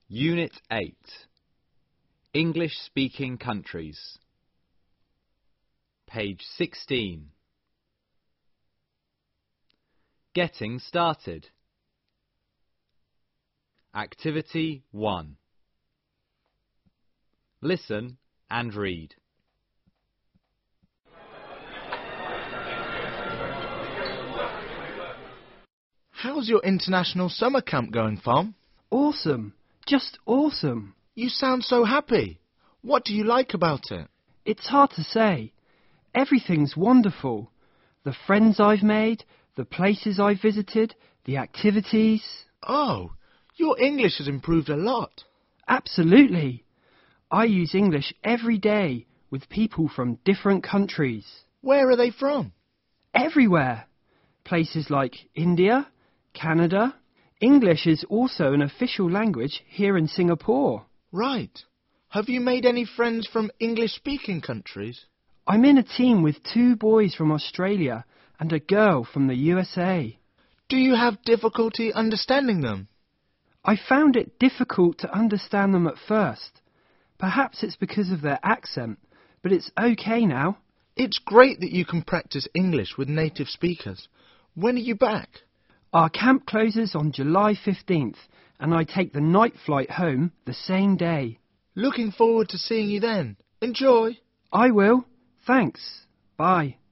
Unit 8 English-speaking countries. Page 16. Getting started. Activity 1. Listen and read. How's your international summer camp going, Farm? Awesome. Just awesome. You sound so happy. What do you like about it? It's hard to say. Everything's wonderful. The friends I've made, the places I've visited, the activities. Oh, your English has improved a lot. Absolutely. I use English every day with people from different countries. Where are they from? Everywhere. Places like India, Canada. English is also an official language here in Singapore. Right. Have you made any friends from English-speaking countries? I'm in a team with 2 boys from Australia and a girl from the USA. Do you have difficulty understanding them? I found it difficult to understand them at first. Perhaps it's because of their accent, but it's okay now. It's great that you can practice English with native speakers. When are you back? Our camp closes on July 15th, and I take the night flight home the same day. Looking forward to seeing you then. Enjoy! I will. Thanks. Bye.